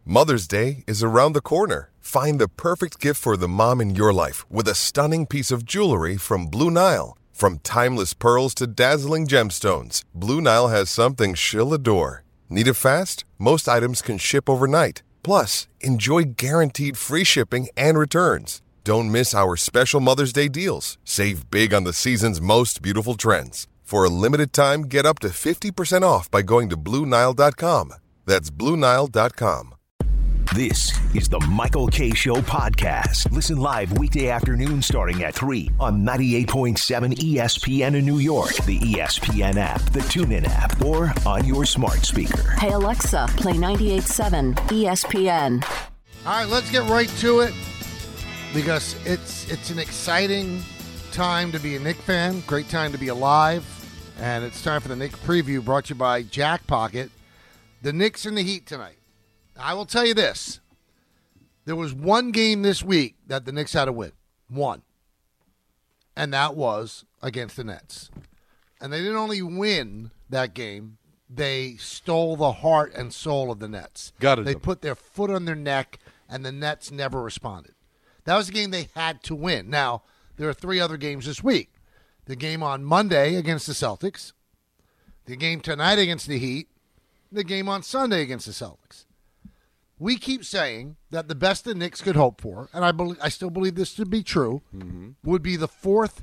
Mother's Day is around the corner. Find the perfect gift for the mom in your life with a stunning piece of jewelry from Blue Nile. From timeless pearls to dazzling gemstones, Blue Nile has something she'll adore. Need it fast? Most items can ship overnight. Plus, enjoy guaranteed free shipping and returns. Don't miss our special Mother's Day deals. Save big on the season's most beautiful trends. For a limited time, get up to 50% off by going to BlueNile.com. That's BlueNile.com. This is the Michael Kay Show podcast. Listen live weekday afternoon starting at 3 on 98.7 ESPN in New York, the ESPN app, the TuneIn app, or on your smart speaker. Hey, Alexa, play 98.7 ESPN. All right, let's get right to it because it's an exciting time to be a Knicks fan, great time to be alive, and it's time for the Knicks preview brought to you by Jack Pocket. The Knicks and the Heat tonight. I will tell you this. There was one game this week that the Knicks had to win. One. And that was against the Nets. And they didn't only win that game, they stole the heart and soul of the Nets. They put their foot on their neck, and the Nets never responded. That was the game they had to win. Now, there are 3 other games this week. The game on Monday against the Celtics, the game tonight against the Heat, the game on Sunday against the Celtics. We keep saying that the best the Knicks could hope for, and I still believe this to be true, would be the fourth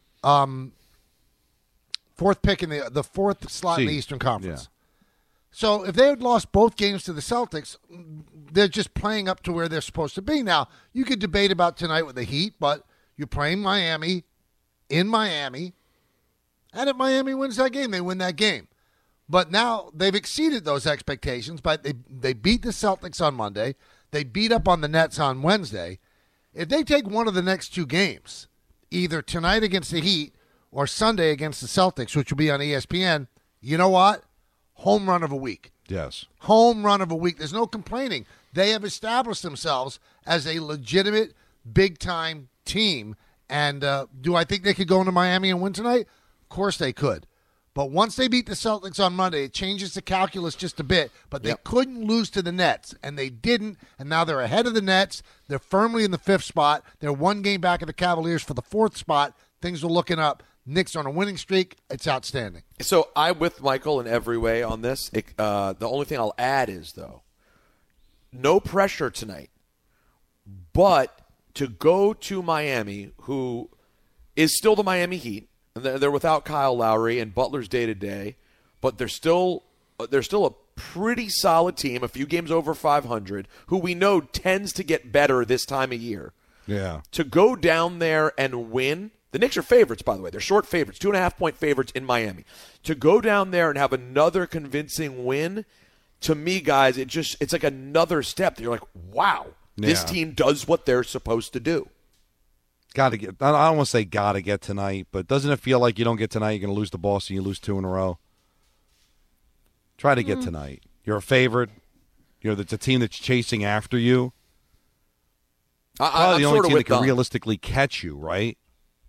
pick in the fourth slot in the Eastern Conference. Yeah. So if they had lost both games to the Celtics, they're just playing up to where they're supposed to be. Now, you could debate about tonight with the Heat, but you're playing Miami in Miami, and if Miami wins that game, they win that game. But now they've exceeded those expectations. But they beat the Celtics on Monday. They beat up on the Nets on Wednesday. If they take one of the next 2 games, either tonight against the Heat or Sunday against the Celtics, which will be on ESPN, you know what? Home run of a week. Yes. Home run of a week. There's no complaining. They have established themselves as a legitimate, big-time team. And do I think they could go into Miami and win tonight? Of course they could. But once they beat the Celtics on Monday, it changes the calculus just a bit. But they couldn't lose to the Nets, and they didn't. And now they're ahead of the Nets. They're firmly in the 5th spot. They're 1 game back of the Cavaliers for the 4th spot. Things are looking up. Knicks on a winning streak. It's outstanding. So I'm with Michael in every way on this. The only thing I'll add is, though, no pressure tonight. But to go to Miami, who is still the Miami Heat, they're without Kyle Lowry and Butler's day-to-day, but they're still a pretty solid team, a few games over 500, who we know tends to get better this time of year. Yeah. To go down there and win, the Knicks are favorites, by the way. They're short favorites, 2.5-point favorites in Miami. To go down there and have another convincing win, to me, guys, it's like another step. You're like, wow, this team does what they're supposed to do. I don't want to say got to get tonight, but doesn't it feel like you don't get tonight, you're going to lose to Boston, you lose 2 in a row? Try to get tonight. You're a favorite. It's a team that's chasing after you. Probably the only team that can realistically catch you, right?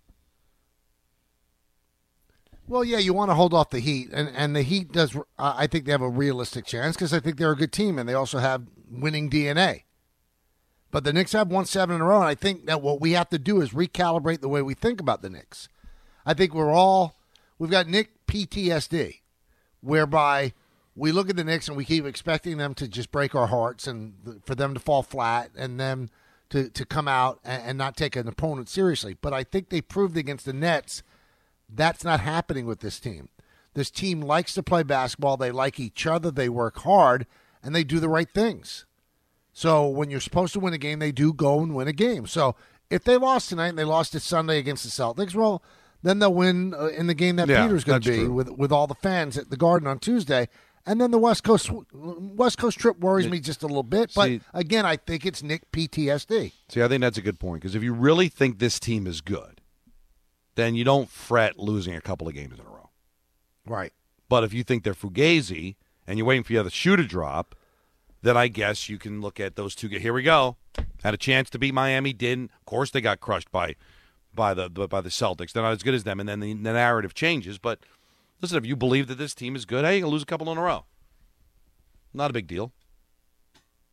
Well, yeah, you want to hold off the Heat, and the Heat does. I think they have a realistic chance because I think they're a good team, and they also have winning DNA. But the Knicks have won 7 in a row, and I think that what we have to do is recalibrate the way we think about the Knicks. I think we've got Knicks PTSD, whereby we look at the Knicks and we keep expecting them to just break our hearts and for them to fall flat and them to come out and not take an opponent seriously. But I think they proved against the Nets that's not happening with this team. This team likes to play basketball. They like each other. They work hard, and they do the right things. So when you're supposed to win a game, they do go and win a game. So if they lost tonight and they lost it Sunday against the Celtics, well, then they'll win in the game that Peter's going to be with all the fans at the Garden on Tuesday. And then the West Coast trip worries me just a little bit. But, again, I think it's Nick PTSD. See, I think that's a good point. Because if you really think this team is good, then you don't fret losing a couple of games in a row. Right. But if you think they're fugazi and you're waiting for the other shoe to drop, then I guess you can look at those 2. Here we go. Had a chance to beat Miami, didn't. Of course, they got crushed by the Celtics. They're not as good as them, and then the narrative changes. But listen, if you believe that this team is good, hey, you're gonna lose a couple in a row. Not a big deal.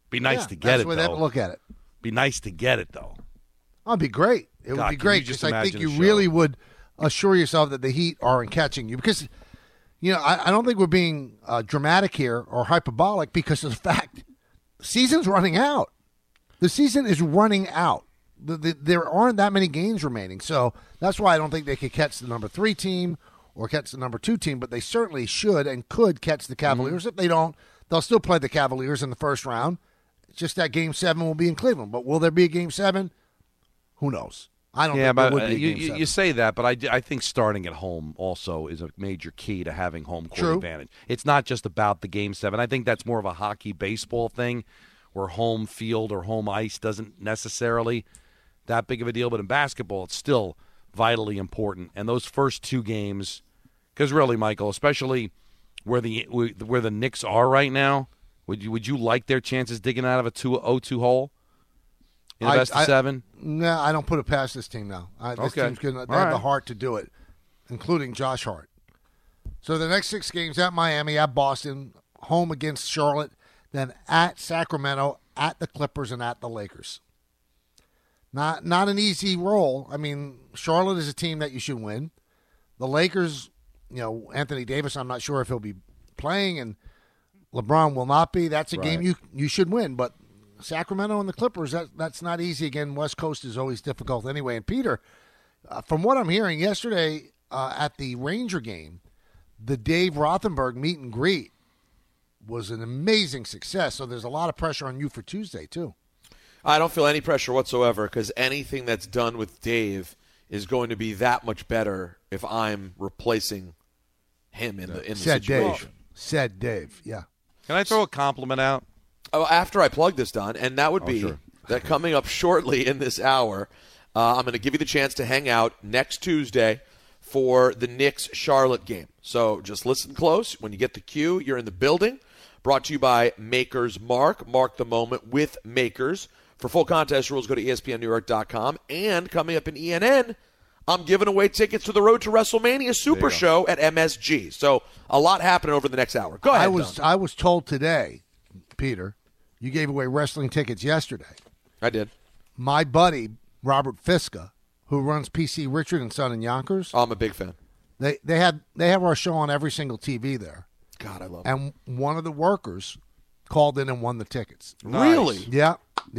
Be nice to get that's it, the way though. they have to look at it. Be nice to get it, though. Oh, it'd be great. It God, would be can great you just because I think imagine you the show? really would assure yourself that the Heat aren't catching you. Because, I don't think we're being dramatic here or hyperbolic because of the fact the season's running out. The season is running out. There aren't that many games remaining. So that's why I don't think they could catch the number 3 team or catch the number 2 team, but they certainly should and could catch the Cavaliers. If they don't, they'll still play the Cavaliers in the first round. It's just that Game 7 will be in Cleveland. But will there be a Game 7? Who knows? I don't think there would be a Game 7. You say that, but I think starting at home also is a major key to having home court advantage. It's not just about the Game 7. I think that's more of a hockey, baseball thing where home field or home ice doesn't necessarily that big of a deal. But in basketball, it's still vitally important. And those first 2 games, because really, Michael, especially where the Knicks are right now, would you like their chances digging out of a 0-2 hole in the best of 7? No, I don't put it past this team now. This team's good. They have the heart to do it, including Josh Hart. So the next 6 games at Miami, at Boston, home against Charlotte, then at Sacramento, at the Clippers, and at the Lakers. Not an easy role. I mean, Charlotte is a team that you should win. The Lakers, Anthony Davis, I'm not sure if he'll be playing, and LeBron will not be. That's a game you should win. But Sacramento and the Clippers, that's not easy. Again, West Coast is always difficult anyway. And Peter, from what I'm hearing yesterday at the Ranger game, the Dave Rothenberg meet and greet was an amazing success. So there's a lot of pressure on you for Tuesday, too. I don't feel any pressure whatsoever because anything that's done with Dave is going to be that much better if I'm replacing him in the situation. Said Dave, yeah. Can I throw a compliment out? After I plug this, Don, and that would be that coming up shortly in this hour, I'm going to give you the chance to hang out next Tuesday for the Knicks-Charlotte game. So just listen close. When you get the cue, you're in the building. Brought to you by Maker's Mark. Mark the moment with Makers. For full contest rules, go to ESPNNewYork.com. And coming up in ENN, I'm giving away tickets to the Road to WrestleMania Super Show at MSG. So a lot happening over the next hour. Go ahead, Don. I was told today, Peter, you gave away wrestling tickets yesterday. I did. My buddy, Robert Fiska, who runs PC Richard and Son in Yonkers. I'm a big fan. They have our show on every single TV there. God, I love it. And one of the workers called in and won the tickets. Nice. Really? Yeah.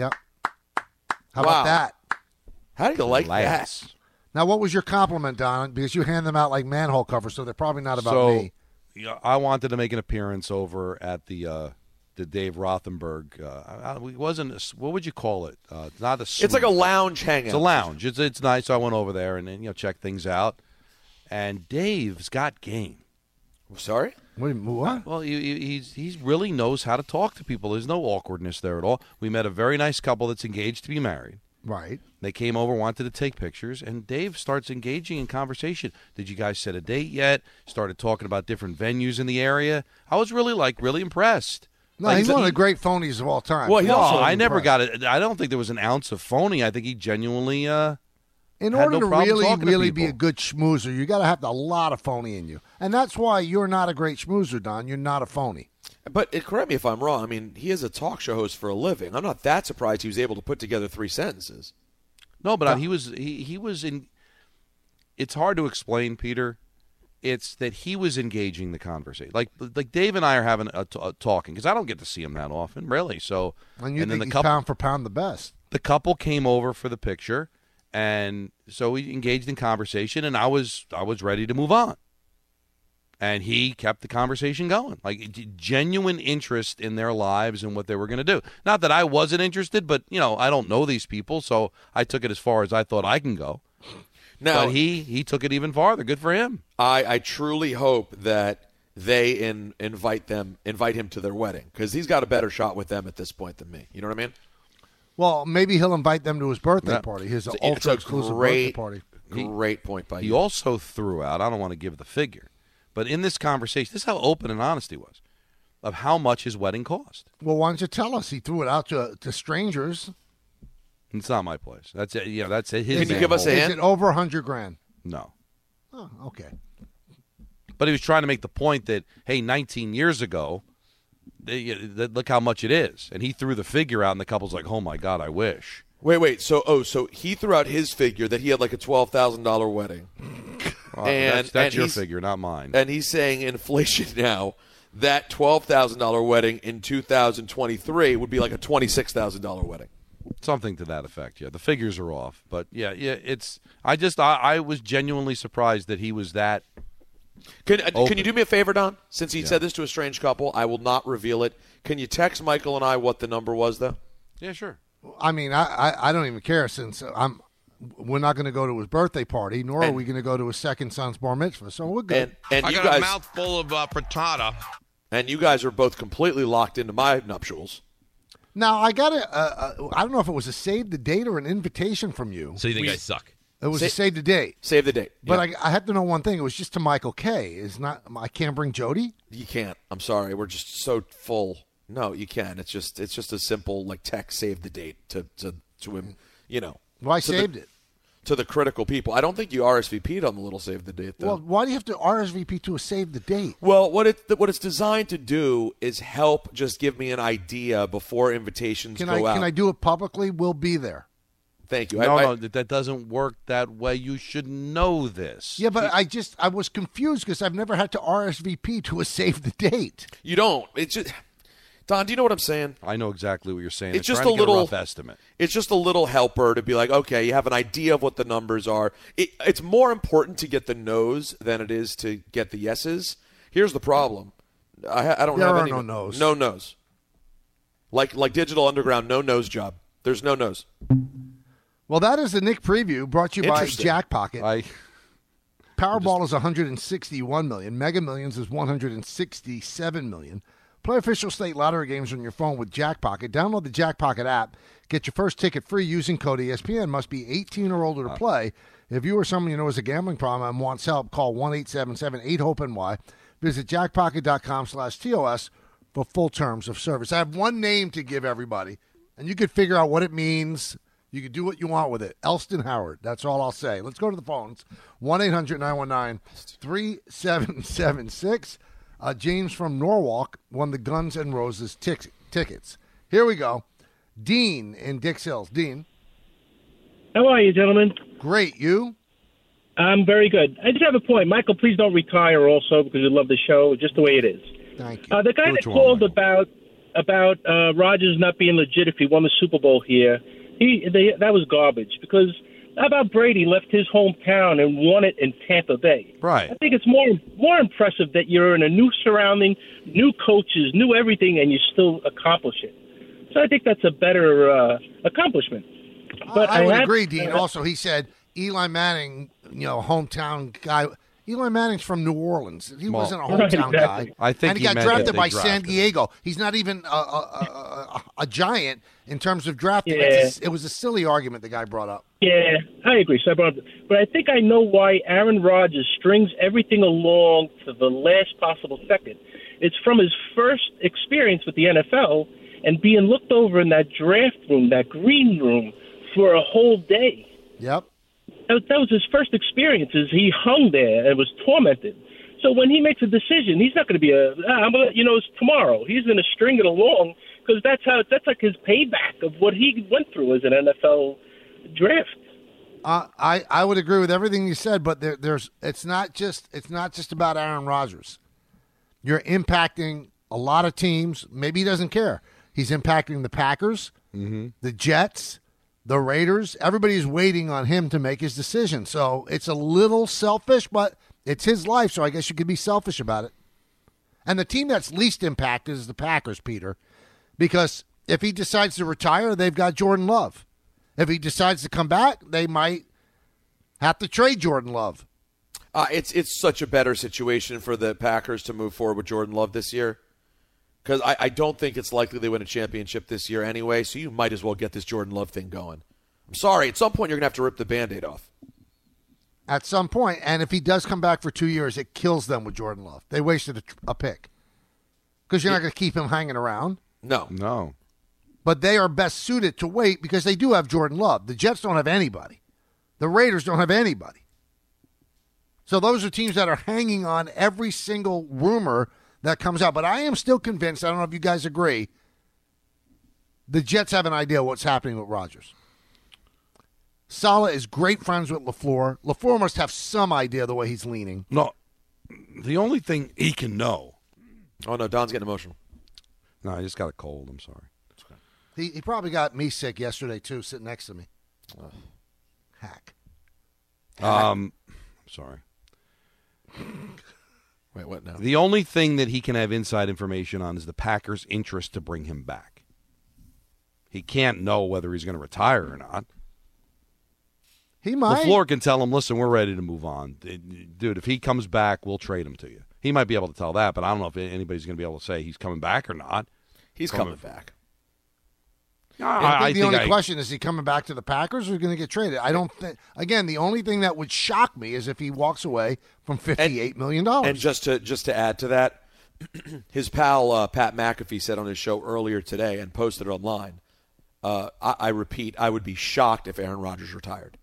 How about that? How do you like that? Now, what was your compliment, Don? Because you hand them out like manhole covers, so they're probably not about me. I wanted to make an appearance over at the Dave Rothenberg. It wasn't. What would you call it? Not a suite. It's like a lounge hangout. It's a lounge. It's nice. So I went over there and then check things out. And Dave's got game. Sorry? What? Well, he really knows how to talk to people. There's no awkwardness there at all. We met a very nice couple that's engaged to be married. Right. They came over, wanted to take pictures, and Dave starts engaging in conversation. Did you guys set a date yet? Started talking about different venues in the area. I was really impressed. No, he's one of the great phonies of all time. Well, I never got it. I don't think there was an ounce of phony. I think he genuinely in order to really be people. a good schmoozer, you got to have a lot of phony in you. And that's why you're not a great schmoozer, Don. You're not a phony. But correct me if I'm wrong. I mean, he is a talk show host for a living. I'm not that surprised he was able to put together 3 sentences. No, but he was in. It's hard to explain, Peter. It's that he was engaging the conversation. Like Dave and I are having a talking because I don't get to see him that often, really. So and you think then he's pound for pound the best. The couple came over for the picture, and so we engaged in conversation, and I was ready to move on. And he kept the conversation going, like genuine interest in their lives and what they were going to do. Not that I wasn't interested, but I don't know these people, so I took it as far as I thought I can go. Now, but he took it even farther. Good for him. I truly hope that they invite him to their wedding because he's got a better shot with them at this point than me. You know what I mean? Well, maybe he'll invite them to his birthday party, his ultra-exclusive birthday party. Great point by you. He also threw out, I don't want to give the figure, but in this conversation, this is how open and honest he was, of how much his wedding cost. Well, why don't you tell us? He threw it out to strangers. It's not my place. That's it. That's it. Can you give us a hint? Is it over $100,000? No. Oh, okay. But he was trying to make the point that, hey, 19 years ago, look how much it is. And he threw the figure out, and the couple's like, oh, my God, I wish. Wait. So he threw out his figure that he had like a $12,000 wedding. That's your figure, not mine. And he's saying inflation now, that $12,000 wedding in 2023 would be like a $26,000 wedding. Something to that effect, yeah. The figures are off. But, yeah, it's – I was genuinely surprised that he was that Can you do me a favor, Don? Since he said this to a strange couple, I will not reveal it. Can you text Michael and I what the number was, though? Yeah, sure. I mean, I don't even care since we're not going to go to his birthday party, nor are we going to go to his second son's bar mitzvah. So we're good. And I you got guys, a mouthful of frittata. And you guys are both completely locked into my nuptials. Now, I got I don't know if it was a save the date or an invitation from you. So you think I suck? It was a save the date. Save the date. But I have to know one thing. It was just to Michael K. I can't bring Jody? You can't. I'm sorry. We're just so full. No, you can. It's just a simple like text save the date to him, you know. Well, I saved it. To the critical people. I don't think you RSVP'd on the little save the date, though. Well, why do you have to RSVP to a save the date? Well, what it's designed to do is help just give me an idea before invitations go out. Can I do it publicly? We'll be there. Thank you. No, that doesn't work that way. You should know this. Yeah, but I was confused because I've never had to RSVP to a save the date. You don't. It's just... Don, do you know what I'm saying? I know exactly what you're saying. It's just a little rough estimate. It's just a little helper to be like, okay, you have an idea of what the numbers are. It's more important to get the no's than it is to get the yeses. Here's the problem. I don't have any. There are no no's. No no's. Like Digital Underground, no nose job. There's no no's. Well, that is the Nick preview brought to you by Jack Pocket. Powerball is $161 million. Mega Millions is $167 million. Play official state lottery games on your phone with Jack Pocket. Download the Jack Pocket app. Get your first ticket free using code ESPN. Must be 18 or older to play. If you or someone you know has a gambling problem and wants help, call 1-877-8-HOPE-NY. Visit jackpocket.com/TOS for full terms of service. I have one name to give everybody, and you could figure out what it means. You can do what you want with it. Elston Howard. That's all I'll say. Let's go to the phones. 1-800-919-3776. James from Norwalk won the Guns N' Roses tickets. Here we go. Dean in Dix Hills. Dean. How are you, gentlemen? Great. You? I'm very good. I just have a point. Michael, please don't retire also because we love the show, just the way it is. Thank you. The guy that called about Rodgers not being legit if he won the Super Bowl here, that was garbage because how about Brady left his hometown and won it in Tampa Bay? Right. I think it's more impressive that you're in a new surrounding, new coaches, new everything, and you still accomplish it. So I think that's a better accomplishment. But I would agree, Dean. Also, he said Eli Manning, hometown guy. Eli Manning's from New Orleans. He wasn't a hometown guy. I think and he got drafted by San Diego. He's not even a giant in terms of drafting. Yeah. It was a silly argument the guy brought up. Yeah, I agree. So but I think I know why Aaron Rodgers strings everything along to the last possible second. It's from his first experience with the NFL and being looked over in that draft room, that green room, for a whole day. Yep. That was his first experience. He hung there and was tormented. So when he makes a decision, he's not going to be it's tomorrow. He's going to string it along because that's like his payback of what he went through as an NFL draft. I would agree with everything you said, but it's not just about Aaron Rodgers. You're impacting a lot of teams. Maybe he doesn't care. He's impacting the Packers, the Jets, the Raiders. Everybody's waiting on him to make his decision. So it's a little selfish, but it's his life, so I guess you could be selfish about it. And the team that's least impacted is the Packers, Peter, because if he decides to retire, they've got Jordan Love. If he decides to come back, they might have to trade Jordan Love. It's such a better situation for the Packers to move forward with Jordan Love this year. Because I don't think it's likely they win a championship this year anyway, so you might as well get this Jordan Love thing going. I'm sorry, at some point you're going to have to rip the Band-Aid off. At some point, and if he does come back for 2 years, it kills them with Jordan Love. They wasted a pick. Because you're not going to keep him hanging around. No. But they are best suited to wait because they do have Jordan Love. The Jets don't have anybody. The Raiders don't have anybody. So those are teams that are hanging on every single rumor that comes out. But I am still convinced, I don't know if you guys agree, the Jets have an idea what's happening with Rodgers. Saleh is great friends with LaFleur. LaFleur must have some idea of the way he's leaning. No, the only thing he can know. Oh, no, Don's getting emotional. No, I just got a cold. I'm sorry. He probably got me sick yesterday, too, sitting next to me. Hack. Sorry. Wait, what now? The only thing that he can have inside information on is the Packers' interest to bring him back. He can't know whether he's going to retire or not. He might. LaFleur can tell him, listen, we're ready to move on. Dude, if he comes back, we'll trade him to you. He might be able to tell that, but I don't know if anybody's going to be able to say he's coming back or not. He's coming back. I think the only question is he coming back to the Packers or is he going to get traded? I don't think. Again, the only thing that would shock me is if he walks away from $58 million. And just to add to that, his pal Pat McAfee said on his show earlier today and posted it online, I repeat, I would be shocked if Aaron Rodgers retired.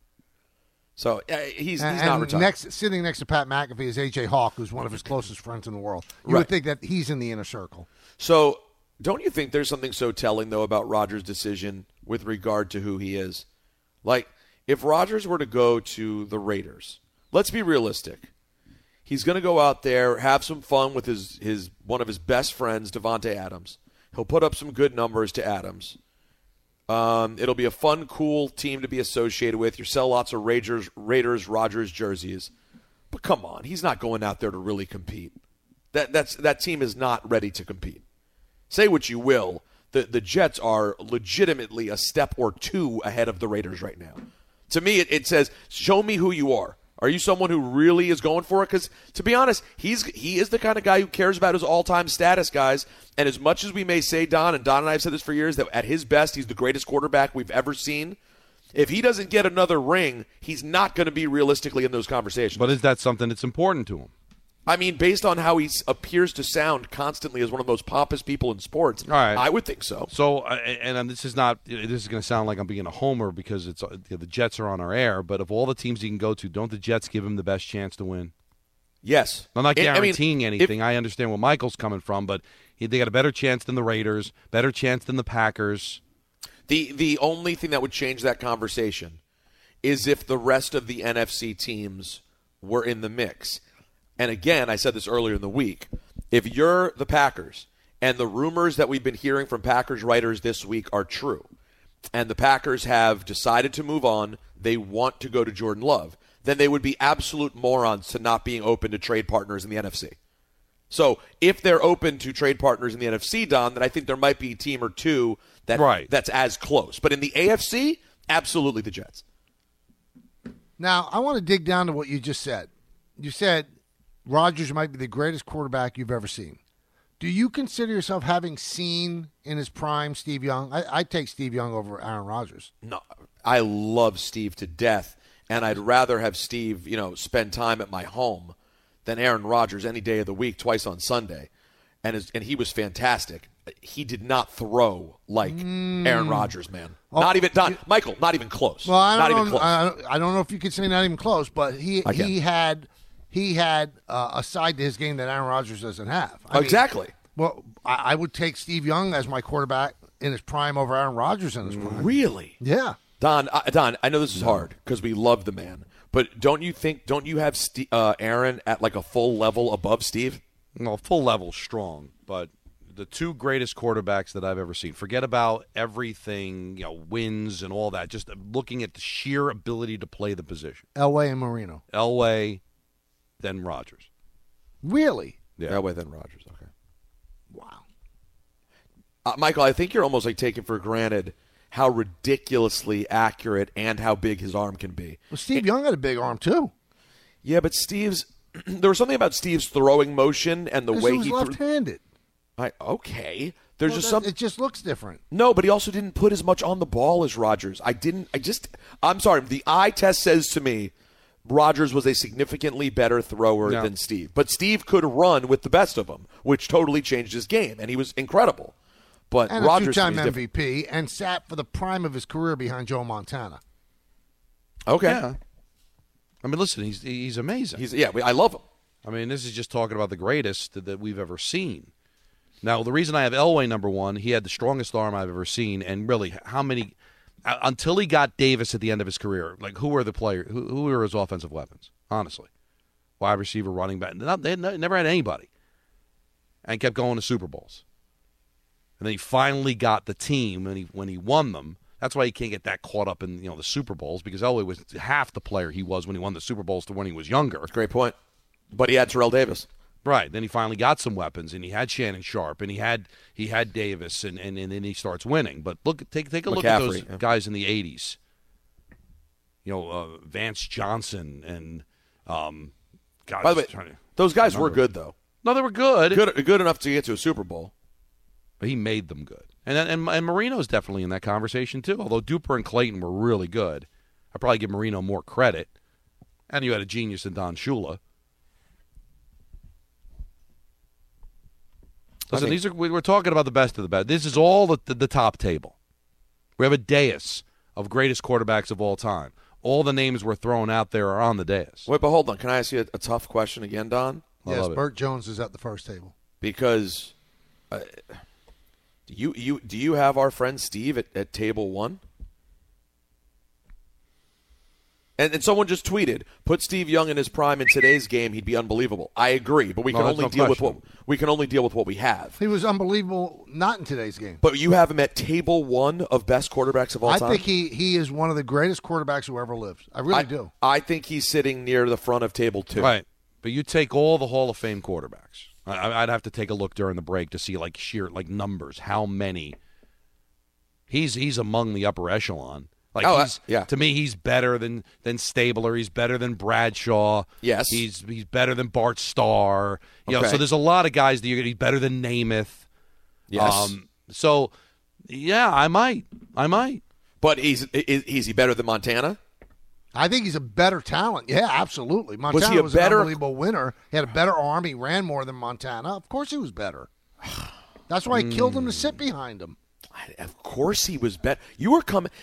So he's not retired. Sitting next to Pat McAfee is A.J. Hawk, who's one of his closest friends in the world. You would think that he's in the inner circle. So don't you think there's something so telling, though, about Rodgers' decision with regard to who he is? Like, if Rodgers were to go to the Raiders, let's be realistic. He's going to go out there, have some fun with his one of his best friends, Devontae Adams. He'll put up some good numbers to Adams. It'll be a fun, cool team to be associated with. You sell lots of Raiders Rodgers jerseys. But come on, he's not going out there to really compete. That team is not ready to compete. Say what you will, the Jets are legitimately a step or two ahead of the Raiders right now. To me, it says, show me who you are. Are you someone who really is going for it? Because, to be honest, he is the kind of guy who cares about his all-time status, guys. And as much as we may say, Don and I have said this for years, that at his best, he's the greatest quarterback we've ever seen. If he doesn't get another ring, he's not going to be realistically in those conversations. But is that something that's important to him? I mean, based on how he appears to sound constantly as one of the most pompous people in sports, all right. I would think so. So, and this is going to sound like I'm being a homer because it's the Jets are on our air, but of all the teams he can go to, don't the Jets give him the best chance to win? Yes. I'm not guaranteeing anything. I understand where Michael's coming from, but they got a better chance than the Raiders, better chance than the Packers. The only thing that would change that conversation is if the rest of the NFC teams were in the mix. And again, I said this earlier in the week, if you're the Packers and the rumors that we've been hearing from Packers writers this week are true, and the Packers have decided to move on, they want to go to Jordan Love, then they would be absolute morons to not being open to trade partners in the NFC. So if they're open to trade partners in the NFC, Don, then I think there might be a team or two that's as close. But in the AFC, absolutely the Jets. Now, I want to dig down to what you just said. You said Rodgers might be the greatest quarterback you've ever seen. Do you consider yourself having seen in his prime Steve Young? I'd take Steve Young over Aaron Rodgers. No, I love Steve to death, and I'd rather have Steve, spend time at my home than Aaron Rodgers any day of the week, twice on Sunday. And he was fantastic. He did not throw like Aaron Rodgers, man. Not even Michael. Not even close. Well, I don't know if you could say not even close, but he had a side to his game that Aaron Rodgers doesn't have. Exactly. Well, I would take Steve Young as my quarterback in his prime over Aaron Rodgers in his prime. Really? Yeah. Don, I know this is hard because we love the man, but don't you have Aaron at like a full level above Steve? No, full level strong, but the two greatest quarterbacks that I've ever seen. Forget about everything, wins and all that. Just looking at the sheer ability to play the position. Elway and Marino. Elway, then Rodgers. Really? Yeah. Elway, then Rodgers. Okay. Wow. Michael, I think you're almost like taking for granted how ridiculously accurate and how big his arm can be. Well, Steve Young had a big arm too. Yeah, but there was something about Steve's throwing motion and the way he was left-handed. Okay. It just looks different. No, but he also didn't put as much on the ball as Rodgers. I'm sorry. The eye test says to me Rodgers was a significantly better thrower than Steve. But Steve could run with the best of them, which totally changed his game, and he was incredible. But and Rodgers a two-time MVP and sat for the prime of his career behind Joe Montana. Okay. Yeah. I mean, listen, he's amazing. I love him. I mean, this is just talking about the greatest that we've ever seen. Now, the reason I have Elway number one, he had the strongest arm I've ever seen, and really, how many until he got Davis at the end of his career, like who were the players? Who were his offensive weapons? Honestly, wide receiver, running back. They never had anybody, and kept going to Super Bowls. And then he finally got the team, and when he won them. That's why he can't get that caught up in the Super Bowls, because Elway was half the player he was when he won the Super Bowls to when he was younger. That's a great point. But he had Terrell Davis. Right. Then he finally got some weapons, and he had Shannon Sharp, and he had Davis, and then he starts winning. But take a look at those guys in the 80s. Vance Johnson and God, by the way, those guys were good though. No, they were good. Good enough to get to a Super Bowl. But he made them good. And Marino's definitely in that conversation too. Although Duper and Clayton were really good, I'd probably give Marino more credit. And you had a genius in Don Shula. Listen, we're talking about the best of the best. This is all the top table. We have a dais of greatest quarterbacks of all time. All the names we're throwing out there are on the dais. Wait, but hold on. Can I ask you a tough question again, Don? Yes, Burt Jones is at the first table. Because do you have our friend Steve at table 1? And someone just tweeted, put Steve Young in his prime in today's game, he'd be unbelievable. I agree, but we can only deal with what we have. He was unbelievable not in today's game. But you have him at table 1 of best quarterbacks of all time? I think he is one of the greatest quarterbacks who ever lived. I really do. I think he's sitting near the front of table 2. Right. But you take all the Hall of Fame quarterbacks. I'd have to take a look during the break to see sheer numbers, how many. He's among the upper echelon. To me, he's better than Stabler. He's better than Bradshaw. Yes, he's better than Bart Starr. So there's a lot of guys that he's better than Namath. Yes. I might. But is he better than Montana? I think he's a better talent. Yeah, absolutely. Montana was an unbelievable winner. He had a better arm. He ran more than Montana. Of course, he was better. That's why he killed him to sit behind him. Of course he was better. You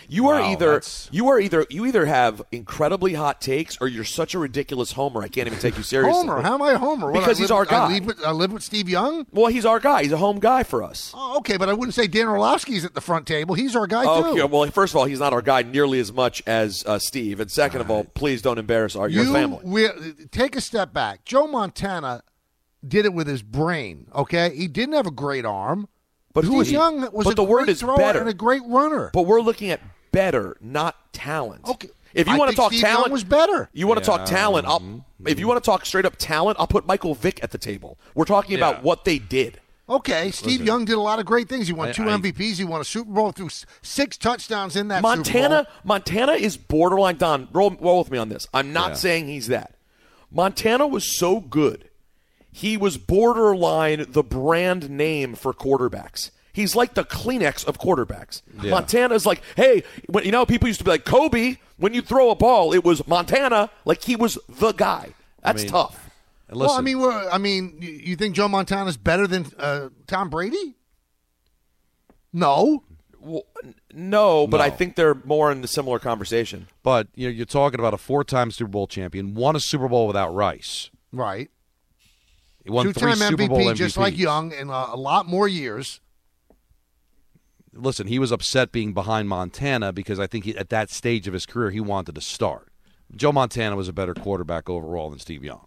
either have incredibly hot takes or you're such a ridiculous homer I can't even take you seriously. Homer? How am I a homer? Because he's our guy. I live with Steve Young? Well, he's our guy. He's a home guy for us. Oh, okay, but I wouldn't say Dan Orlovsky's at the front table. He's our guy, too. Okay, well, first of all, he's not our guy nearly as much as Steve. And second of all, please don't embarrass your family. Take a step back. Joe Montana did it with his brain, okay? He didn't have a great arm. But Steve Young was a great thrower and a great runner. But we're looking at better, not talent. Okay. If you want to talk Steve talent, Young was better. You want to talk talent. If you want to talk straight up talent, I'll put Michael Vick at the table. We're talking about what they did. Okay, Steve Young did a lot of great things. He won 2 MVPs. He won a Super Bowl, threw 6 touchdowns in that Super Bowl. Montana is borderline. Don, roll with me on this. I'm not saying he's that. Montana was so good. He was borderline the brand name for quarterbacks. He's like the Kleenex of quarterbacks. Yeah. Montana's like, hey, people used to be like, Kobe, when you throw a ball, it was Montana. Like, he was the guy. That's tough. Well, you think Joe Montana's better than Tom Brady? No. Well, no, but I think they're more in the similar conversation. But you're talking about a 4-time Super Bowl champion, won a Super Bowl without Rice. Right. He won 2-time 3 Super Bowl MVP, MVPs. just like Young, in a lot more years. Listen, he was upset being behind Montana because I think at that stage of his career he wanted to start. Joe Montana was a better quarterback overall than Steve Young.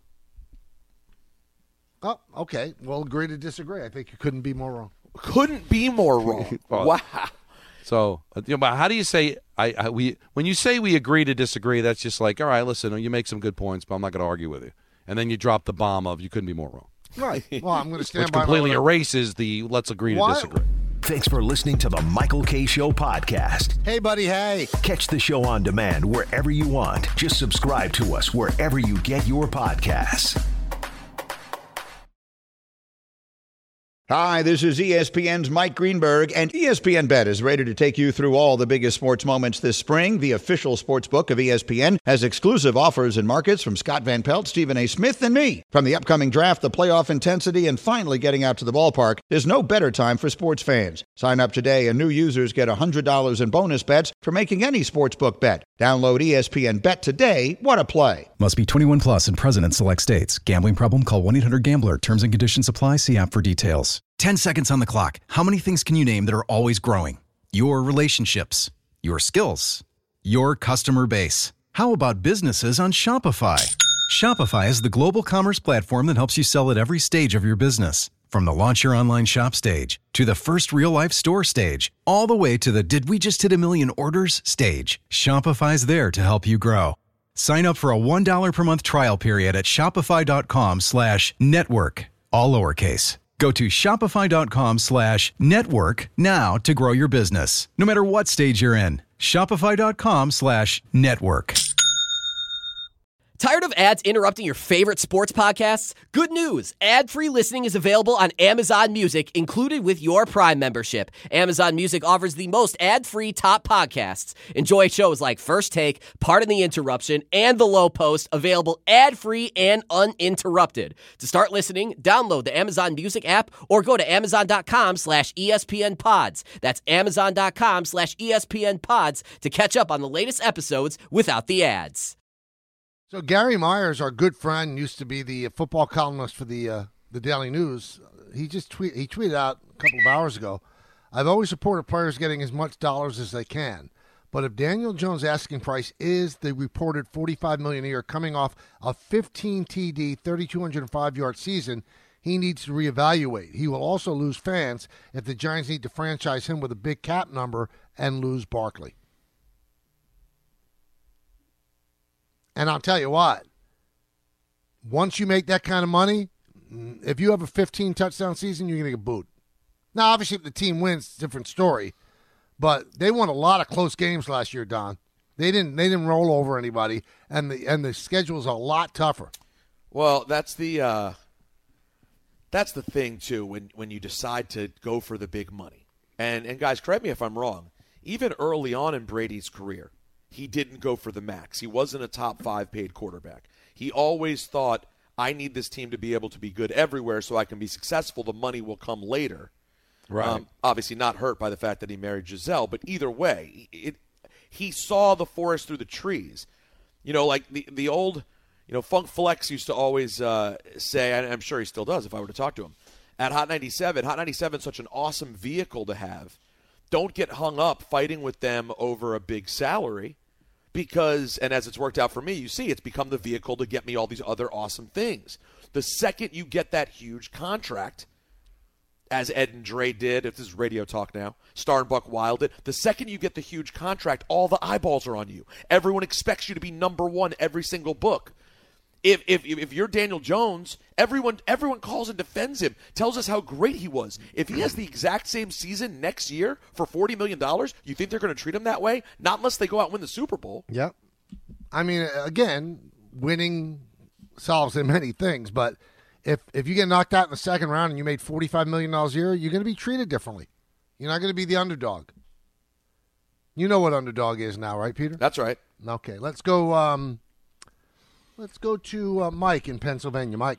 Oh, okay. We'll agree to disagree. I think you couldn't be more wrong. Couldn't be more wrong. Wow. So, how do you say when you say we agree to disagree? That's just like, all right, listen, you make some good points, but I'm not going to argue with you. And then you drop the bomb of you couldn't be more wrong. Right. Well, I'm going to stand which by completely erases the let's agree to disagree. Thanks for listening to the Michael K. Show podcast. Hey, buddy, hey. Catch the show on demand wherever you want. Just subscribe to us wherever you get your podcasts. Hi, this is ESPN's Mike Greenberg, and ESPN Bet is ready to take you through all the biggest sports moments this spring. The official sports book of ESPN has exclusive offers and markets from Scott Van Pelt, Stephen A. Smith, and me. From the upcoming draft, the playoff intensity, and finally getting out to the ballpark, there's no better time for sports fans. Sign up today, and new users get $100 in bonus bets for making any sportsbook bet. Download ESPN Bet today. What a play. Must be 21 plus and present in select states. Gambling problem? Call 1-800-GAMBLER. Terms and conditions apply. See app for details. 10 seconds on the clock. How many things can you name that are always growing? Your relationships, your skills, your customer base. How about businesses on Shopify? Shopify is the global commerce platform that helps you sell at every stage of your business. From the launch your online shop stage, to the first real-life store stage, all the way to the did we just hit a million orders stage. Shopify's there to help you grow. Sign up for a $1 per month trial period at shopify.com/network, all lowercase. Go to shopify.com/network now to grow your business, no matter what stage you're in. Shopify.com/network. Tired of ads interrupting your favorite sports podcasts? Good news! Ad-free listening is available on Amazon Music, included with your Prime membership. Amazon Music offers the most ad-free top podcasts. Enjoy shows like First Take, Pardon the Interruption, and The Low Post, available ad-free and uninterrupted. To start listening, download the Amazon Music app or go to amazon.com/ESPN Pods. That's amazon.com/ESPN Pods to catch up on the latest episodes without the ads. So Gary Myers, our good friend, used to be the football columnist for the Daily News. He tweeted out a couple of hours ago, "I've always supported players getting as much dollars as they can, but if Daniel Jones' asking price is the reported $45 million a year coming off a 15 TD, 3,205-yard season, he needs to reevaluate. He will also lose fans if the Giants need to franchise him with a big cap number and lose Barkley." And I'll tell you what, once you make that kind of money, if you have a 15-touchdown season, you're going to get booed. Now, obviously, if the team wins, it's a different story. But they won a lot of close games last year, Don. They didn't roll over anybody, and the schedule is a lot tougher. Well, that's the thing, too, when you decide to go for the big money. And guys, correct me if I'm wrong, even early on in Brady's career, he didn't go for the max. He wasn't a top 5 paid quarterback. He always thought, I need this team to be able to be good everywhere so I can be successful. The money will come later. Right. Obviously not hurt by the fact that he married Giselle, but either way, he saw the forest through the trees. You know, like the old, Funk Flex used to always say, and I'm sure he still does if I were to talk to him, at Hot 97 is such an awesome vehicle to have. Don't get hung up fighting with them over a big salary because, and as it's worked out for me, you see, it's become the vehicle to get me all these other awesome things. The second you get that huge contract, as Ed and Dre did, if this is radio talk now, Star and Buck Wild did, the second you get the huge contract, all the eyeballs are on you. Everyone expects you to be number one every single book. If you're Daniel Jones, everyone calls and defends him, tells us how great he was. If he has the exact same season next year for $40 million, you think they're going to treat him that way? Not unless they go out and win the Super Bowl. Yep. I mean, again, winning solves many things, but if you get knocked out in the second round and you made $45 million a year, you're going to be treated differently. You're not going to be the underdog. You know what underdog is now, right, Peter? That's right. Okay, let's go. Let's go to Mike in Pennsylvania. Mike.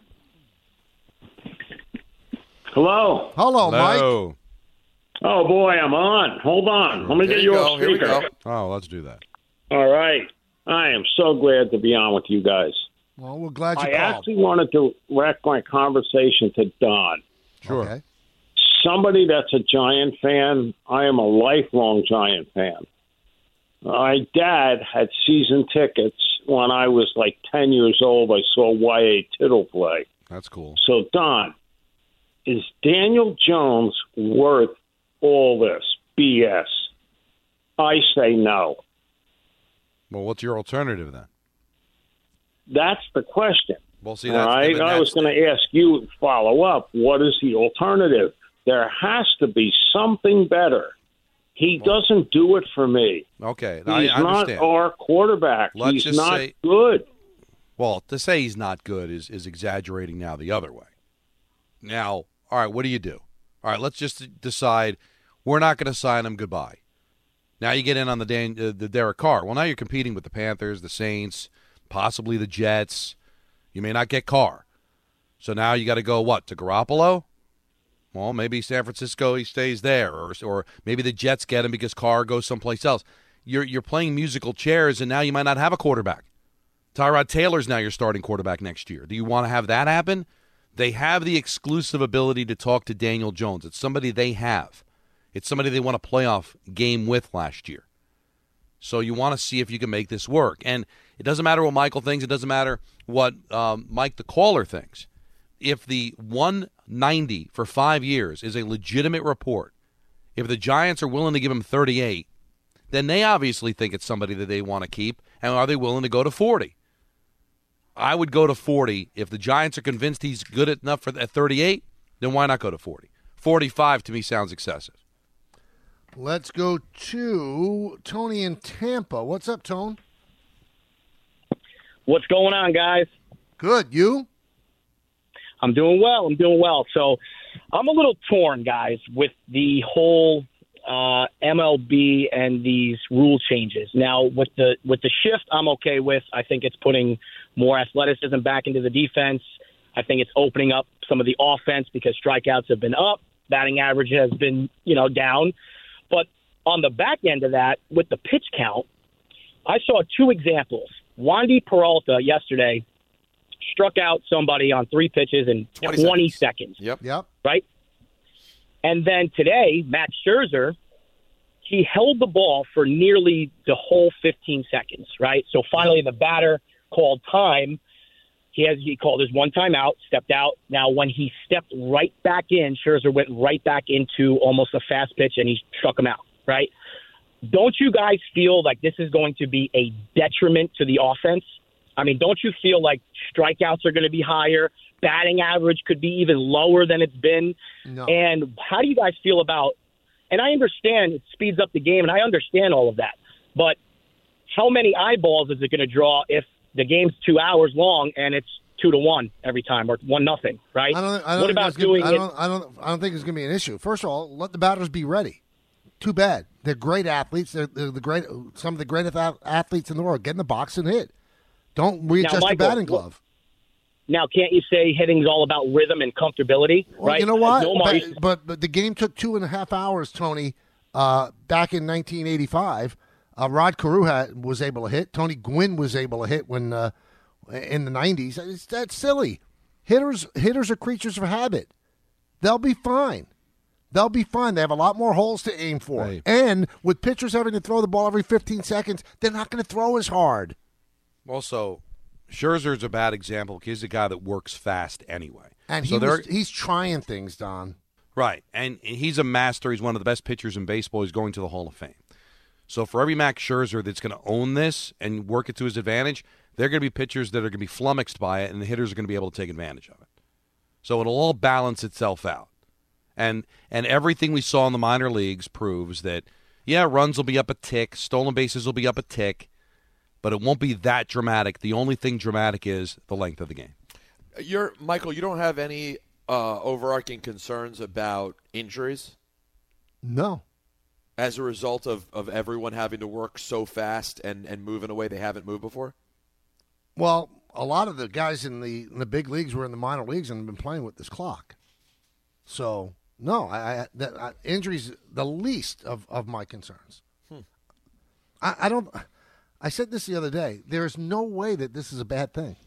Hello. Hello, Mike. Oh, boy, I'm on. Hold on. Let me get you off speaker. Here we go. Oh, let's do that. All right. I am so glad to be on with you guys. Well, we're glad you I called. actually wanted to direct my conversation to Don. Sure. Okay. Somebody that's a Giant fan, I am a lifelong Giant fan. My dad had season tickets when I was like 10 years old. I saw Y.A. Tittle play. That's cool. So, Don, is Daniel Jones worth all this BS? I say no. Well, what's your alternative then? That's the question. Well, see, all right? I was going to ask you to follow up. What is the alternative? There has to be something better. He doesn't do it for me. Okay, He's I not understand. our quarterback. Let's He's not good. Well, to say he's not good is exaggerating now the other way. Now, all right, what do you do? All right, let's just decide we're not going to sign him. Goodbye. Now you get in on the Derek Carr. Well, now you're competing with the Panthers, the Saints, possibly the Jets. You may not get Carr. So now you got to go, what, to Garoppolo? Well, maybe San Francisco, he stays there. Or maybe the Jets get him because Carr goes someplace else. You're playing musical chairs, and now you might not have a quarterback. Tyrod Taylor's now your starting quarterback next year. Do you want to have that happen? They have the exclusive ability to talk to Daniel Jones. It's somebody they have. It's somebody they won a playoff game with last year. So you want to see if you can make this work. And it doesn't matter what Michael thinks. It doesn't matter what Mike the caller thinks. If the 190 for 5 years is a legitimate report, if the Giants are willing to give him 38, then they obviously think it's somebody that they want to keep. And are they willing to go to 40? I would go to 40. If the Giants are convinced he's good enough for at 38, then why not go to 40? 45 to me sounds excessive. Let's go to Tony in Tampa. What's up, Tone? What's going on, guys? Good. You? I'm doing well. So I'm a little torn, guys, with the whole MLB and these rule changes. Now, with the shift, I'm okay with. I think it's putting more athleticism back into the defense. I think it's opening up some of the offense because strikeouts have been up. Batting average has been, down. But on the back end of that, with the pitch count, I saw two examples. Wandy Peralta yesterday struck out somebody on 3 pitches in 20 seconds. Yep. Right? And then today, Max Scherzer, he held the ball for nearly the whole 15 seconds, right? So finally the batter called time. He called his one timeout, stepped out. Now, when he stepped right back in, Scherzer went right back into almost a fast pitch, and he struck him out, right? Don't you guys feel like this is going to be a detriment to the offense? I mean, don't you feel like strikeouts are going to be higher? Batting average could be even lower than it's been? No. And how do you guys feel about – and I understand it speeds up the game, and I understand all of that. But how many eyeballs is it going to draw if the game's 2 hours long and it's 2-1 every time or 1-0, right? I don't think it's going to be an issue. First of all, let the batters be ready. Too bad. They're great athletes. They're some of the greatest athletes in the world. Get in the box and hit. Don't readjust the batting glove. Now, can't you say hitting's all about rhythm and comfortability? Well, right? You know what? But the game took 2.5 hours, Tony, back in 1985. Rod Carew was able to hit. Tony Gwynn was able to hit when in the 90s. That's silly. Hitters are creatures of habit. They'll be fine. They have a lot more holes to aim for. Right. And with pitchers having to throw the ball every 15 seconds, they're not going to throw as hard. Also, Scherzer's a bad example. He's a guy that works fast anyway. And he's trying things, Don. Right. And he's a master. He's one of the best pitchers in baseball. He's going to the Hall of Fame. So for every Max Scherzer that's going to own this and work it to his advantage, there are going to be pitchers that are going to be flummoxed by it, and the hitters are going to be able to take advantage of it. So it'll all balance itself out. And everything we saw in the minor leagues proves that, runs will be up a tick, stolen bases will be up a tick, but it won't be that dramatic. The only thing dramatic is the length of the game. Michael, you don't have any overarching concerns about injuries? No. As a result of everyone having to work so fast and move in a way they haven't moved before? Well, a lot of the guys in the big leagues were in the minor leagues and have been playing with this clock. So, no, injuries the least of my concerns. I said this the other day. There is no way that this is a bad thing.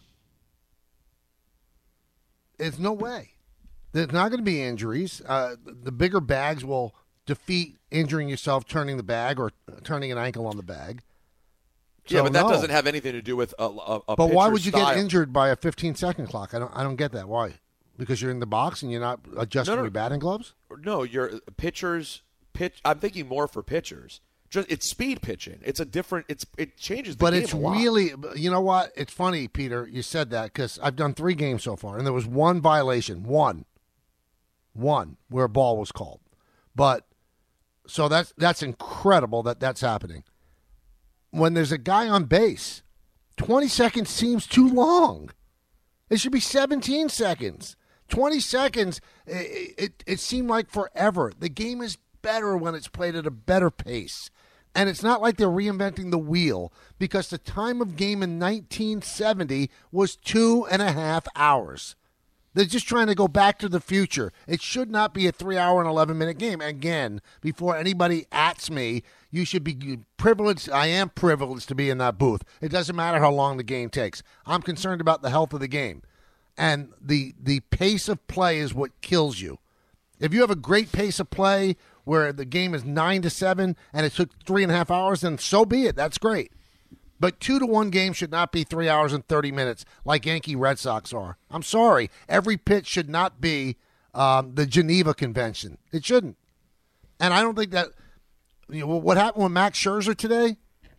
There's no way. There's not going to be injuries. The bigger bags will defeat injuring yourself turning the bag or turning an ankle on the bag. Yeah, but that doesn't have anything to do with a But why would you style. get injured by a 15-second clock? I don't get that. Why? Because you're in the box and you're not adjusting your batting gloves? No, your pitchers pitch. I'm thinking more for pitchers. It's speed pitching. It's a different. It changes the game. But it's really, you know what? It's funny, Peter. You said that because I've done 3 games so far, and there was one violation, one where a ball was called. But so that's incredible that's happening. When there's a guy on base, 20 seconds seems too long. It should be 17 seconds. 20 seconds, it seemed like forever. The game is better when it's played at a better pace. And it's not like they're reinventing the wheel, because the time of game in 1970 was 2.5 hours. They're just trying to go back to the future. It should not be a 3-hour and 11-minute game. Again, before anybody ats me, you should be privileged. I am privileged to be in that booth. It doesn't matter how long the game takes. I'm concerned about the health of the game. And the pace of play is what kills you. If you have a great pace of play where the game is 9-7 and it took 3.5 hours, then so be it. That's great. But 2-1 games should not be 3 hours and 30 minutes like Yankee Red Sox are. I'm sorry. Every pitch should not be the Geneva Convention. It shouldn't. And I don't think that, what happened with Max Scherzer today?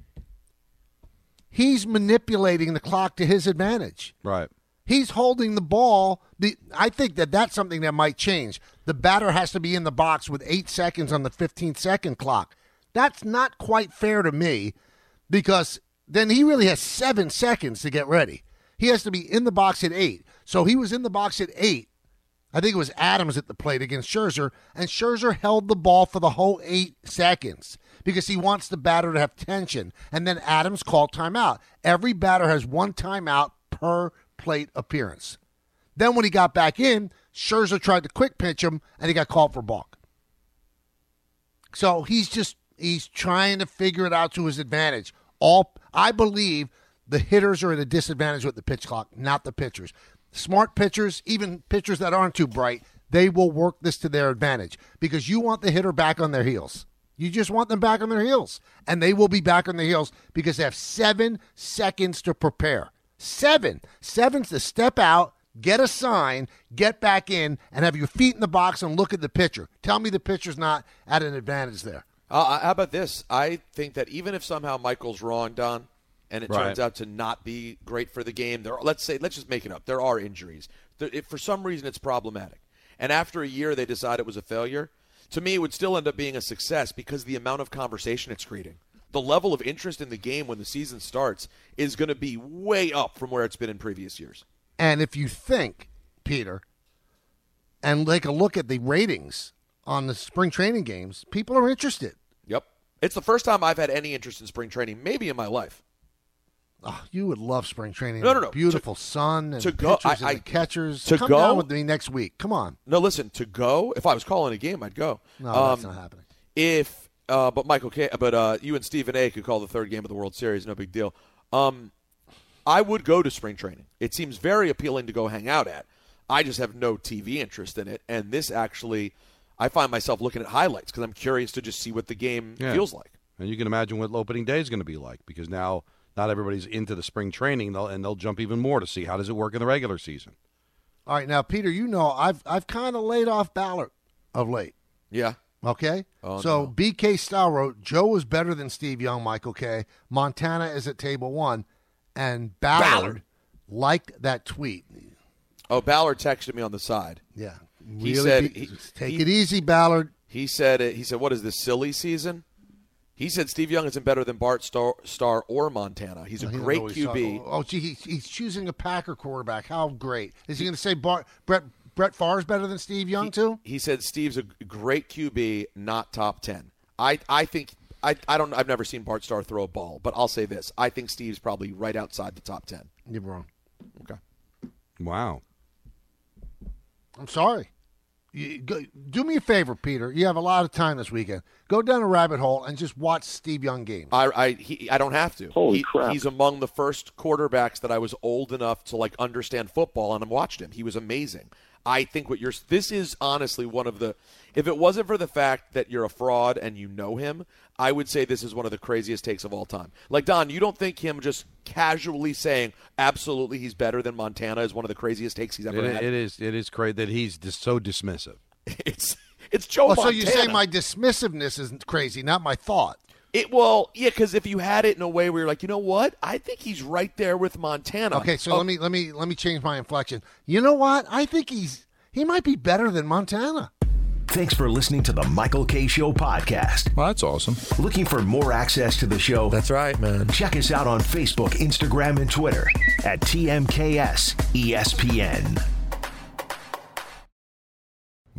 He's manipulating the clock to his advantage. Right. He's holding the ball. I think that's something that might change. The batter has to be in the box with 8 seconds on the 15-second clock. That's not quite fair to me, because then he really has 7 seconds to get ready. He has to be in the box at 8. So he was in the box at 8. I think it was Adams at the plate against Scherzer, and Scherzer held the ball for the whole 8 seconds because he wants the batter to have tension. And then Adams called timeout. Every batter has 1 timeout per plate appearance. Then when he got back in, Scherzer tried to quick pitch him, and he got called for balk. So he's trying to figure it out to his advantage. I believe the hitters are at a disadvantage with the pitch clock, not the pitchers. Smart pitchers, even pitchers that aren't too bright, they will work this to their advantage, because you want the hitter back on their heels. You just want them back on their heels, and they will be back on their heels because they have 7 seconds to prepare. 7 to step out, get a sign, get back in, and have your feet in the box and look at the pitcher. Tell me the pitcher's not at an advantage there. How about this? I think that even if somehow Michael's wrong, Don, and it turns out to not be great for the game, let's just make it up. There are injuries. If for some reason it's problematic, and after a year they decide it was a failure, to me it would still end up being a success because the amount of conversation it's creating. The level of interest in the game when the season starts is going to be way up from where it's been in previous years. And if you think, Peter, and take a look at the ratings on the spring training games, people are interested. Yep. It's the first time I've had any interest in spring training, maybe in my life. Oh, you would love spring training. No. Beautiful sun and pitchers and catchers. Come down with me next week. Come on. No, listen, to go, if I was calling a game, I'd go. No, that's not happening. But Michael K. But you and Stephen A. could call the third game of the World Series. No big deal. I would go to spring training. It seems very appealing to go hang out at. I just have no TV interest in it. And this actually, I find myself looking at highlights because I'm curious to just see what the game feels like. And you can imagine what opening day is going to be like, because now not everybody's into the spring training, and they'll jump even more to see how does it work in the regular season. All right, now Peter, I've kind of laid off Ballard of late. Yeah. Okay? Oh, so no. BK Style wrote, Joe is better than Steve Young, Michael K. Montana is at table 1. And Ballard liked that tweet. Oh, Ballard texted me on the side. Yeah. He said, take it easy, Ballard. He said, what is this, silly season? He said Steve Young isn't better than Bart Starr or Montana. He's a great QB. Oh, gee, he's choosing a Packer quarterback. How great. Is he going to say Brett Favre's better than Steve Young, too? He said Steve's a great QB, not top 10. I think I've never seen Bart Starr throw a ball, but I'll say this. I think Steve's probably right outside the top 10. You're wrong. Okay. Wow. I'm sorry. Do me a favor, Peter. You have a lot of time this weekend. Go down a rabbit hole and just watch Steve Young games. I don't have to. Holy crap. He's among the first quarterbacks that I was old enough to understand football, and I watched him. He was amazing. I think this is honestly one of the, if it wasn't for the fact that you're a fraud and you know him, I would say this is one of the craziest takes of all time. Like, Don, you don't think him just casually saying absolutely he's better than Montana is one of the craziest takes he's ever had? It is crazy that he's just so dismissive. It's Joe Montana. So you say my dismissiveness isn't crazy, not my thought. Because if you had it in a way where you're like, you know what? I think he's right there with Montana. Okay, so let me change my inflection. You know what? I think he might be better than Montana. Thanks for listening to the Michael K. Show podcast. Well, that's awesome. Looking for more access to the show? That's right, man. Check us out on Facebook, Instagram, and Twitter at TMKS ESPN.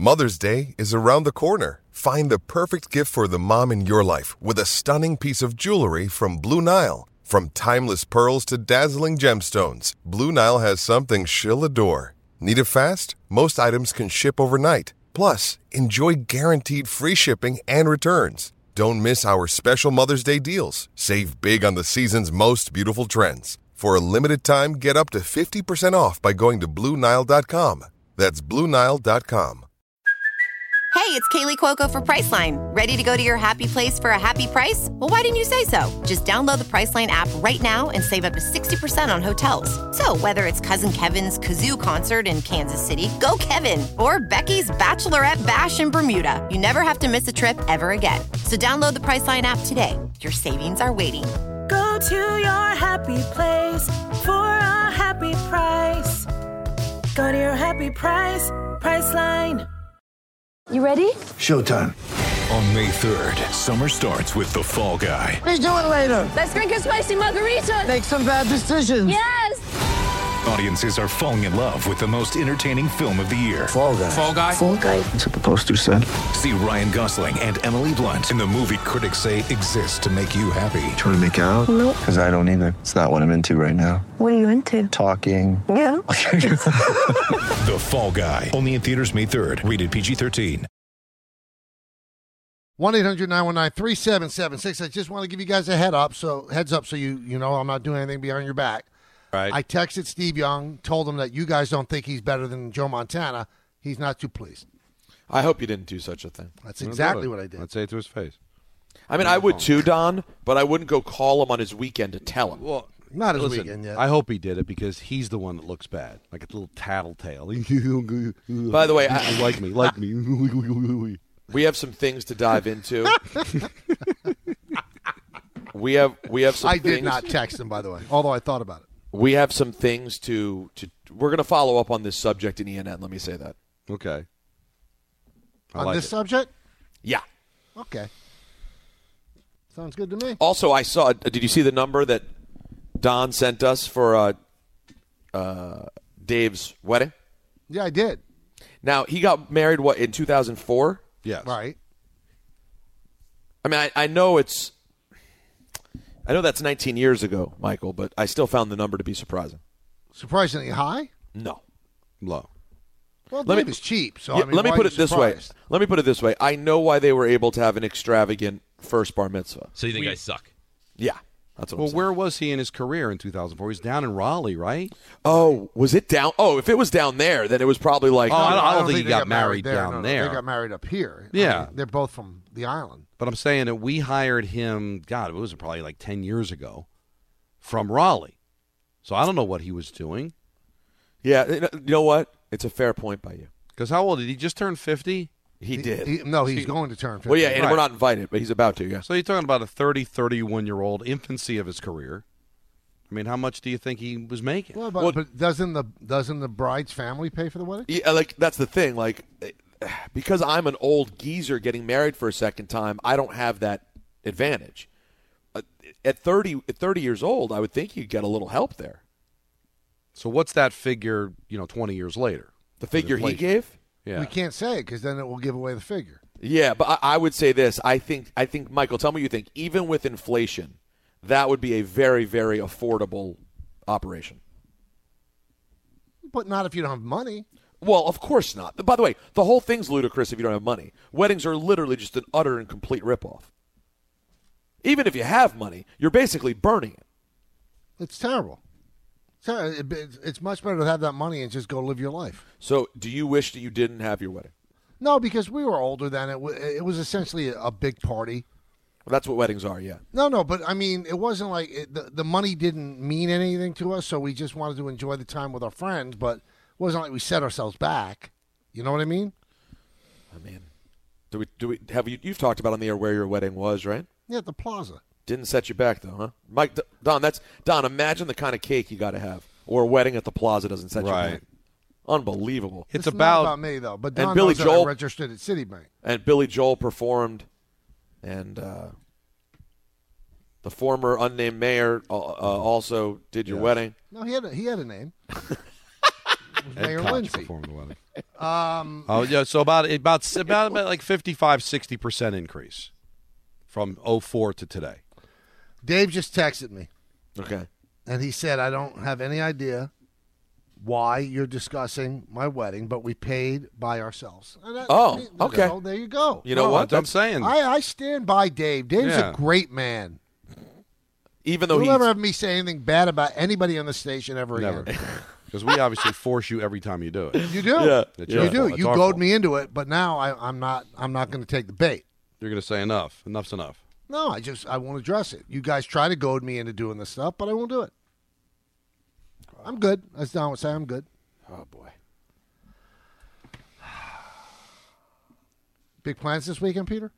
Mother's Day is around the corner. Find the perfect gift for the mom in your life with a stunning piece of jewelry from Blue Nile. From timeless pearls to dazzling gemstones, Blue Nile has something she'll adore. Need it fast? Most items can ship overnight. Plus, enjoy guaranteed free shipping and returns. Don't miss our special Mother's Day deals. Save big on the season's most beautiful trends. For a limited time, get up to 50% off by going to BlueNile.com. That's BlueNile.com. Hey, it's Kaylee Cuoco for Priceline. Ready to go to your happy place for a happy price? Well, why didn't you say so? Just download the Priceline app right now and save up to 60% on hotels. So whether it's Cousin Kevin's Kazoo Concert in Kansas City, go Kevin, or Becky's Bachelorette Bash in Bermuda, you never have to miss a trip ever again. So download the Priceline app today. Your savings are waiting. Go to your happy place for a happy price. Go to your happy price, Priceline. You ready? Showtime. On May 3rd, summer starts with The Fall Guy. Let's do it later. Let's drink a spicy margarita. Make some bad decisions. Yes. Audiences are falling in love with the most entertaining film of the year. Fall Guy. Fall Guy? Fall Guy. That's what the poster said. See Ryan Gosling and Emily Blunt in the movie critics say exists to make you happy. Trying to make it out? Nope. Because I don't either. It's not what I'm into right now. What are you into? Talking. Yeah. The Fall Guy. Only in theaters May 3rd. Rated PG-13. 1-800-919-3776. I just want to give you guys a heads up so you know I'm not doing anything behind your back. Right. I texted Steve Young, told him that you guys don't think he's better than Joe Montana. He's not too pleased. I hope you didn't do such a thing. That's exactly what I did. I'd say it to his face. I mean, I would too, Don, but I wouldn't go call him on his weekend to tell him. Well, not his listen, weekend yet. I hope he did it because he's the one that looks bad, like a little tattletale. By the way, like me. We have some things to dive into. we have some. I did things, not text him, by the way, although I thought about it. We have some things to we're going to follow up on this subject in ENN. Let me say that. Okay. On this subject? Yeah. Okay. Sounds good to me. Also, I saw. Did you see the number that Don sent us for Dave's wedding? Yeah, I did. Now he got married in 2004. Yes. Right. I mean, I know it's. I know that's 19 years ago, Michael, but I still found the number to be surprising. Surprisingly high? No. Low. Well, Dave is cheap, so yeah, I mean, let me why put are you it this way. surprised? Let me put it this way. I know why they were able to have an extravagant first bar mitzvah. So you think I suck? Yeah, that's what I'm Well, saying. where was he in his career in 2004? He was down in Raleigh, right? Oh, was it down? Oh, if it was down there, then it was probably like. Oh, I don't think he they got married there. down No, there. They got married up here. Yeah. I mean, they're both from the island. But I'm saying that we hired him, God, it was probably like 10 years ago, from Raleigh. So I don't know what he was doing. Yeah, you know what? It's a fair point by you. Because how old did he just turn 50? He did. He's going to turn 50. Well, yeah, and Right. we're not invited, but he's about to, yeah. So you're talking about a 31-year-old infancy of his career. I mean, how much do you think he was making? Well, but doesn't the bride's family pay for the wedding? Yeah, like that's the thing. Like, because I'm an old geezer getting married for a second time, I don't have that advantage. At 30 years old, I would think you'd get a little help there. So what's that figure, 20 years later? The figure he gave? Yeah. We can't say it because then it will give away the figure. Yeah, but I would say this. I think, Michael, tell me what you think. Even with inflation, that would be a very, very affordable operation. But not if you don't have money. Well, of course not. By the way, the whole thing's ludicrous if you don't have money. Weddings are literally just an utter and complete ripoff. Even if you have money, you're basically burning it. It's terrible. It's much better to have that money and just go live your life. So do you wish that you didn't have your wedding? No, because we were older then. It was essentially a big party. Well, that's what weddings are, yeah. No, but I mean, it wasn't like the money didn't mean anything to us, so we just wanted to enjoy the time with our friends, but it wasn't like we set ourselves back. You know what I mean? I mean, you've talked about on the air where your wedding was, right? Yeah, at the Plaza. Didn't set you back though, huh? Mike, Don, imagine the kind of cake you got to have, or a wedding at the Plaza doesn't set you back. Unbelievable. It's not about me though, but Don and Billy knows that Joel I registered at Citibank. And Billy Joel performed, and the former unnamed mayor also did your wedding. No, he had a name. Mayor Koch Lindsay. performed the wedding. Oh yeah, so about like 55-60% increase from 04 to today. Dave just texted me. Okay. And he said, I don't have any idea why you're discussing my wedding, but we paid by ourselves. Okay. There you go. You know what? That's what I'm saying. I stand by Dave. Dave's a great man. Even though You'll he's... never have me say anything bad about anybody on the station ever Never. again. Because we obviously force you every time you do it. You do. Yeah. You do. You goad me into it, but now I'm not going to take the bait. You're going to say enough. Enough's enough. No, I won't address it. You guys try to goad me into doing this stuff, but I won't do it. I'm good. As Don would say, I'm good. Oh, boy. Big plans this weekend, Peter?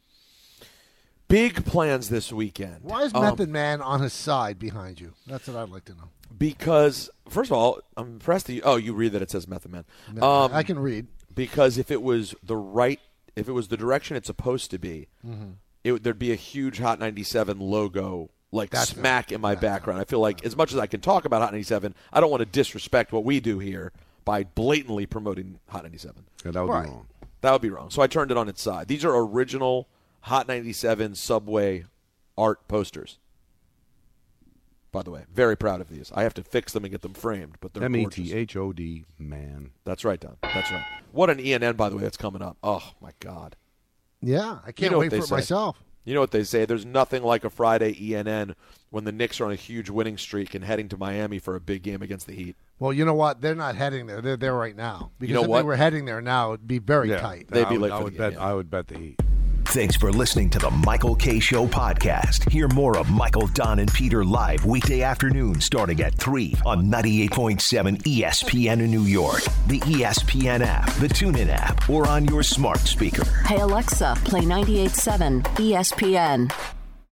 Big plans this weekend. Why is Method Man on his side behind you? That's what I'd like to know. Because, first of all, I'm impressed that you read that it says Method Man. I can read. Because if it was the direction it's supposed to be, there'd be a huge Hot 97 logo smack in my background. I feel like as much as I can talk about Hot 97, I don't want to disrespect what we do here by blatantly promoting Hot 97. Yeah, that would be wrong. That would be wrong. So I turned it on its side. These are original Hot 97 Subway art posters. By the way, very proud of these. I have to fix them and get them framed, but they're gorgeous. METHOD, man. That's right, Don. That's right. What an ENN, by the way, that's coming up. Oh, my God. Yeah, I can't wait for it myself. You know what they say? There's nothing like a Friday ENN when the Knicks are on a huge winning streak and heading to Miami for a big game against the Heat. Well, you know what? They're not heading there. They're there right now. Because You know if what? they were heading there now, it'd be very tight. They'd be late for the game. I would bet the Heat. Thanks for listening to the Michael K. Show podcast. Hear more of Michael, Don, and Peter live weekday afternoon starting at 3 on 98.7 ESPN in New York, the ESPN app, the TuneIn app, or on your smart speaker. Hey, Alexa, play 98.7 ESPN.